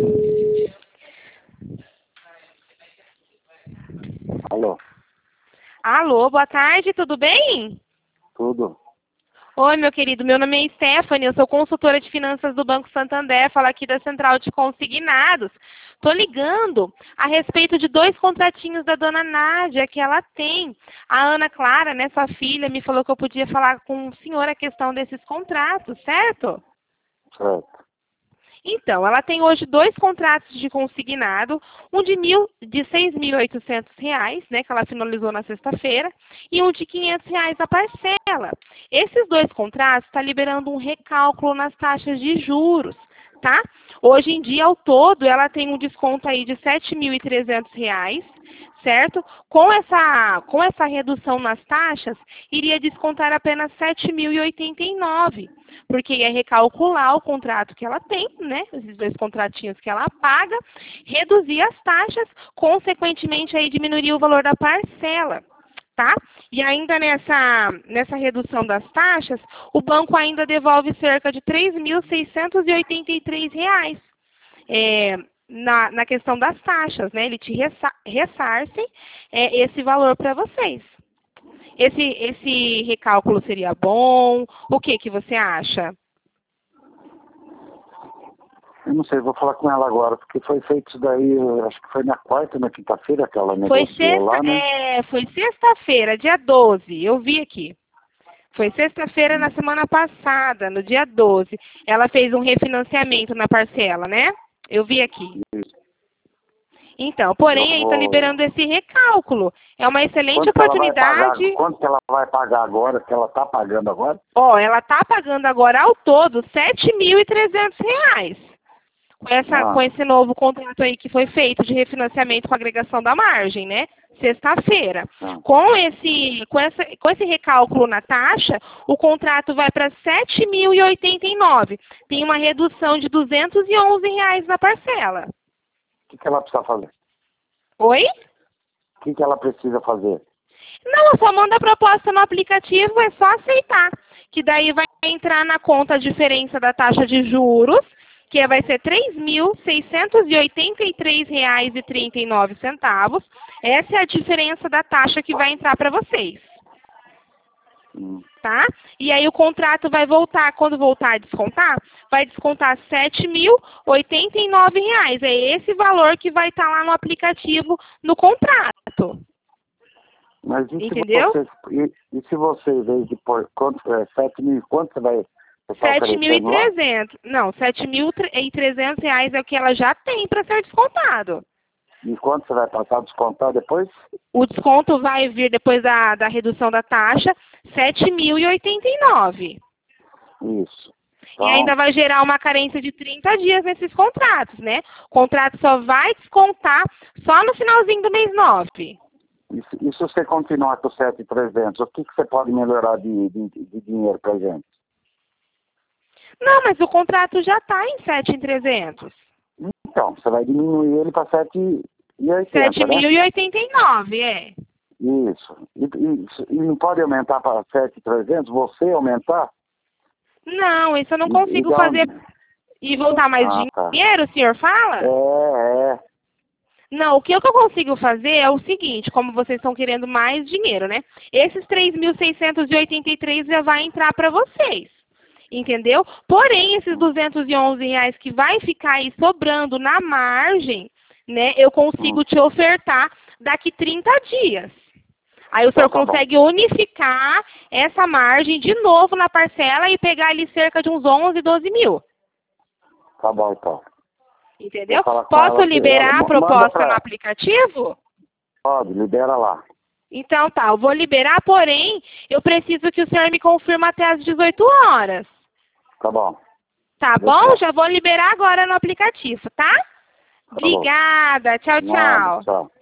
Alô? Alô, boa tarde, tudo bem? Tudo? Oi, meu querido, meu nome é Stephanie, eu sou consultora de finanças do Banco Santander, falo aqui da Central de Consignados. Tô ligando a respeito de 2 contratinhos da dona Nádia que ela tem. A Ana Clara, né, sua filha, me falou que eu podia falar com o senhor a questão desses contratos, certo? Certo. Então, ela tem hoje 2 contratos de consignado, um de R$ 6.800, né, que ela finalizou na sexta-feira, e um de R$ 500 a parcela. Esses 2 contratos estão liberando um recálculo nas taxas de juros, tá? Hoje em dia, ao todo, ela tem um desconto aí de R$ 7.300, certo? Com essa redução nas taxas, iria descontar apenas R$ 7.089, porque ia recalcular o contrato que ela tem, né? Esses 2 contratinhos que ela paga, reduzir as taxas, consequentemente aí diminuiria o valor da parcela, tá? E ainda nessa redução das taxas, o banco ainda devolve cerca de R$ 3.683. Na questão das taxas, né? Ele te ressarce esse valor para vocês. Esse recálculo seria bom? O que você acha? Eu não sei, vou falar com ela agora, porque foi feito isso daí, acho que foi na quarta, na quinta-feira que ela negociou lá, né? Foi sexta-feira, dia 12, eu vi aqui. Foi sexta-feira na semana passada, no dia 12. Ela fez um refinanciamento na parcela, né? Eu vi aqui. Então, porém, aí está liberando esse recálculo. É uma excelente oportunidade. Quanto que ela vai pagar agora, que ela está pagando agora? Ó, ela está pagando agora ao todo R$ 7.300. Com esse novo contrato aí que foi feito de refinanciamento com agregação da margem, né? Sexta-feira. Com esse recálculo na taxa, o contrato vai para R$ 7.089. Tem uma redução de R$ 211 na parcela. O que ela precisa fazer? Oi? O que ela precisa fazer? Não, só manda a proposta no aplicativo, é só aceitar. Que daí vai entrar na conta a diferença da taxa de juros, que vai ser R$ 3.683,39. Essa é a diferença da taxa que vai entrar para vocês. Tá? E aí o contrato vai voltar, quando voltar a descontar, vai descontar R$ 7.089. É esse valor que vai estar lá no aplicativo, no contrato. Mas entendeu? Se você, em vez de pôr 7.000, quanto você vai... R$ 7.300. Não, R$ 7.300 é o que ela já tem para ser descontado. E quanto você vai passar a descontar depois? O desconto vai vir depois da redução da taxa, R$ 7.089. Isso. Então, e ainda vai gerar uma carência de 30 dias nesses contratos, né? O contrato só vai descontar só no finalzinho do mês 9. E se você continuar com 7.300, o que você pode melhorar de dinheiro para a gente? Não, mas o contrato já está em 7.300. Então, você vai diminuir ele para 7.080, 7.089, né? Isso. E não pode aumentar para 7.300? Você aumentar? Não, isso eu não consigo fazer. E voltar mais dinheiro, o senhor fala? É. Não, o que eu consigo fazer é o seguinte, como vocês estão querendo mais dinheiro, né? Esses 3.683 já vai entrar para vocês. Entendeu? Porém, esses R$ 211 que vai ficar aí sobrando na margem, né? Eu consigo te ofertar daqui 30 dias. Aí o senhor consegue unificar essa margem de novo na parcela e pegar ali cerca de uns 11, 12 mil. Tá bom, então. Entendeu? Posso liberar a proposta no aplicativo? Pode, libera lá. Então tá, eu vou liberar, porém, eu preciso que o senhor me confirme até às 18 horas. Tá bom. Tá bom? Já vou liberar agora no aplicativo, tá? Obrigada. Tchau, tchau. Tchau.